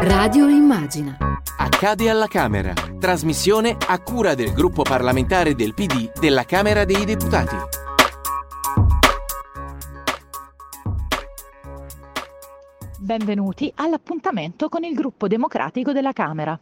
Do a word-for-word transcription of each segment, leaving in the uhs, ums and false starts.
Radio Immagina. Accade alla Camera. Trasmissione a cura del gruppo parlamentare del P D della Camera dei Deputati. Benvenuti all'appuntamento con il gruppo democratico della Camera.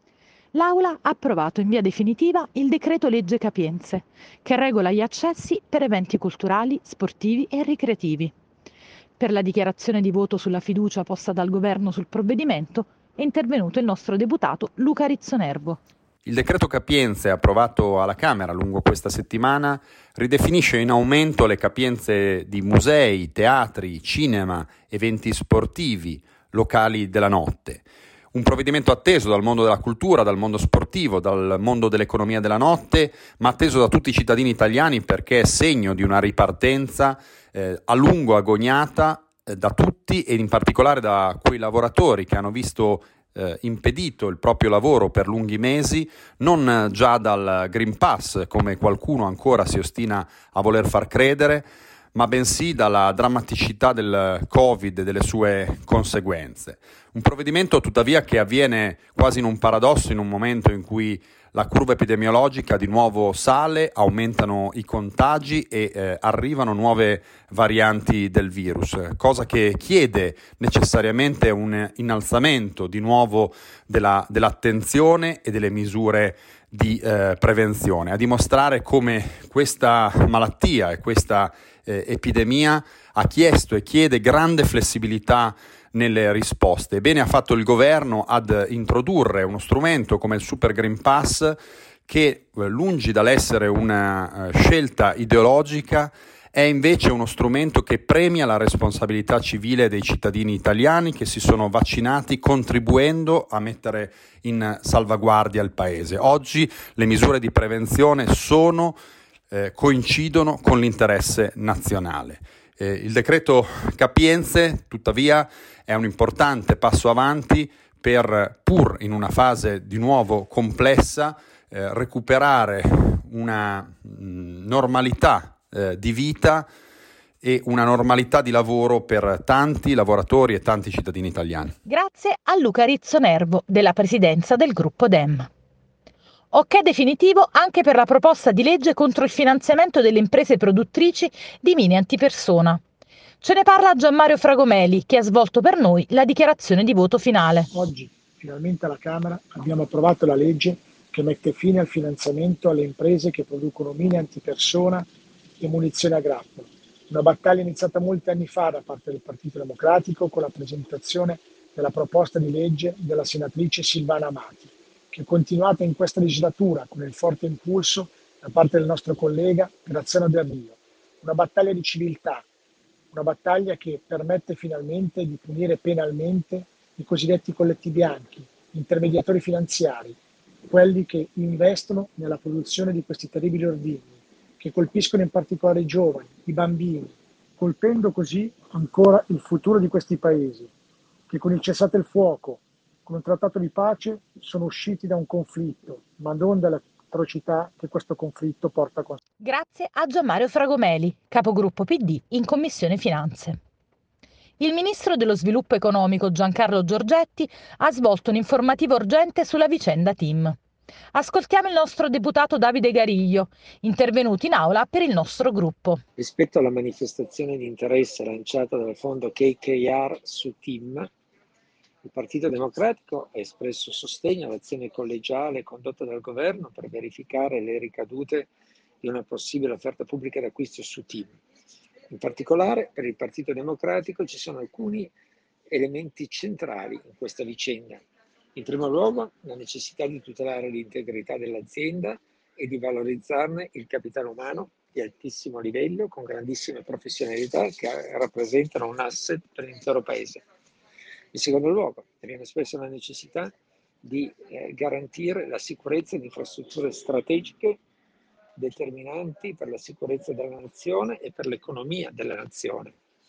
L'Aula ha approvato in via definitiva il decreto legge Capienze, che regola gli accessi per eventi culturali, sportivi e ricreativi. Per la dichiarazione di voto sulla fiducia posta dal Governo sul provvedimento è intervenuto il nostro deputato Luca Rizzonervo. Il decreto Capienze, approvato alla Camera lungo questa settimana, ridefinisce in aumento le capienze di musei, teatri, cinema, eventi sportivi, locali della notte. Un provvedimento atteso dal mondo della cultura, dal mondo sportivo, dal mondo dell'economia della notte, ma atteso da tutti i cittadini italiani perché è segno di una ripartenza eh, a lungo agognata eh, da tutti e in particolare da quei lavoratori che hanno visto eh, impedito il proprio lavoro per lunghi mesi, non già dal Green Pass, come qualcuno ancora si ostina a voler far credere, ma bensì dalla drammaticità del Covid e delle sue conseguenze. Un provvedimento tuttavia che avviene quasi in un paradosso in un momento in cui la curva epidemiologica di nuovo sale, aumentano i contagi e eh, arrivano nuove varianti del virus, cosa che chiede necessariamente un innalzamento di nuovo della, dell'attenzione e delle misure di eh, prevenzione, a dimostrare come questa malattia e questa eh, epidemia ha chiesto e chiede grande flessibilità nelle risposte. Bene ha fatto il governo ad introdurre uno strumento come il Super Green Pass che, lungi dall'essere una uh, scelta ideologica, è invece uno strumento che premia la responsabilità civile dei cittadini italiani che si sono vaccinati, contribuendo a mettere in salvaguardia il Paese. Oggi le misure di prevenzione sono, eh, coincidono con l'interesse nazionale. Eh, il decreto Capienze, tuttavia, è un importante passo avanti per, pur in una fase di nuovo complessa, eh, recuperare una mh, normalità eh, di vita e una normalità di lavoro per tanti lavoratori e tanti cittadini italiani. Grazie a Luca Rizzonervo della presidenza del gruppo Dem. Ok definitivo anche per la proposta di legge contro il finanziamento delle imprese produttrici di mine antipersona. Ce ne parla Gianmario Fragomeli, che ha svolto per noi la dichiarazione di voto finale. Oggi, finalmente alla Camera, abbiamo approvato la legge che mette fine al finanziamento alle imprese che producono mine antipersona e munizioni a grappolo. Una battaglia iniziata molti anni fa da parte del Partito Democratico con la presentazione della proposta di legge della senatrice Silvana Amati, che è continuata in questa legislatura con il forte impulso da parte del nostro collega Graziano Delrio. Una battaglia di civiltà, una battaglia che permette finalmente di punire penalmente i cosiddetti colletti bianchi, intermediatori finanziari, quelli che investono nella produzione di questi terribili ordigni, che colpiscono in particolare i giovani, i bambini, colpendo così ancora il futuro di questi paesi, che con il cessate il fuoco, con un trattato di pace, sono usciti da un conflitto, ma non dalle atrocità che questo conflitto porta con sé. Grazie a Gianmario Fragomeli, capogruppo P D in Commissione Finanze. Il ministro dello Sviluppo Economico Giancarlo Giorgetti ha svolto un'informativa urgente sulla vicenda T I M. Ascoltiamo il nostro deputato Davide Gariglio, intervenuto in aula per il nostro gruppo. Rispetto alla manifestazione di interesse lanciata dal fondo K K R su T I M, il Partito Democratico ha espresso sostegno all'azione collegiale condotta dal governo per verificare le ricadute di una possibile offerta pubblica d'acquisto su T I M. In particolare, per il Partito Democratico ci sono alcuni elementi centrali in questa vicenda. In primo luogo, la necessità di tutelare l'integrità dell'azienda e di valorizzarne il capitale umano di altissimo livello con grandissime professionalità che rappresentano un asset per l'intero Paese. In secondo luogo, viene espressa la necessità di eh, garantire la sicurezza di infrastrutture strategiche determinanti per la sicurezza della nazione e per l'economia della nazione.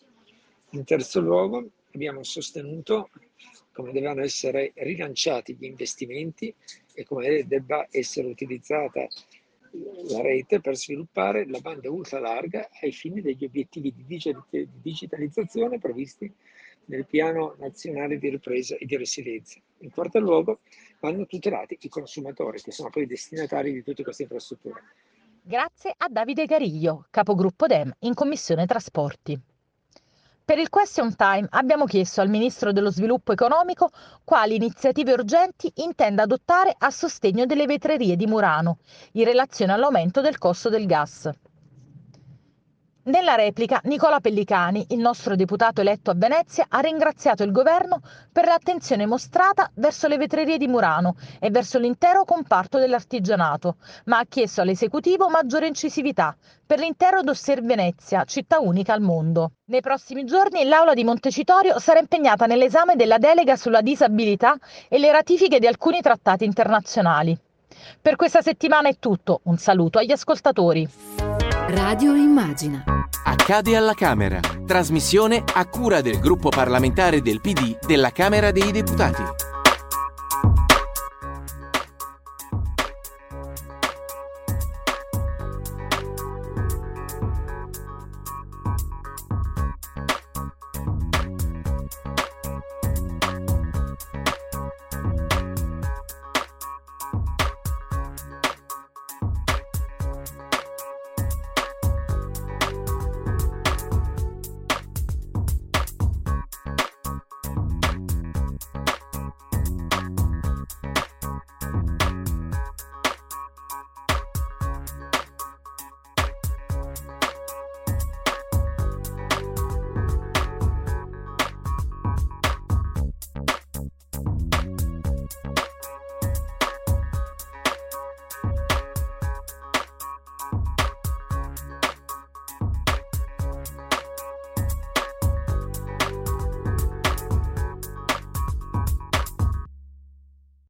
In terzo luogo, abbiamo sostenuto come devono essere rilanciati gli investimenti e come debba essere utilizzata la rete per sviluppare la banda ultralarga ai fini degli obiettivi di digitalizzazione previsti nel piano nazionale di ripresa e di resilienza. In quarto luogo, vanno tutelati i consumatori, che sono poi i destinatari di tutte queste infrastrutture. Grazie a Davide Gariglio, capogruppo D E M in Commissione Trasporti. Per il Question Time abbiamo chiesto al Ministro dello Sviluppo Economico quali iniziative urgenti intenda adottare a sostegno delle vetrerie di Murano in relazione all'aumento del costo del gas. Nella replica, Nicola Pellicani, il nostro deputato eletto a Venezia, ha ringraziato il governo per l'attenzione mostrata verso le vetrerie di Murano e verso l'intero comparto dell'artigianato, ma ha chiesto all'esecutivo maggiore incisività per l'intero dossier Venezia, città unica al mondo. Nei prossimi giorni l'Aula di Montecitorio sarà impegnata nell'esame della delega sulla disabilità e le ratifiche di alcuni trattati internazionali. Per questa settimana è tutto, un saluto agli ascoltatori. Radio Immagina. Accade alla Camera. Trasmissione a cura del gruppo parlamentare del P D della Camera dei Deputati.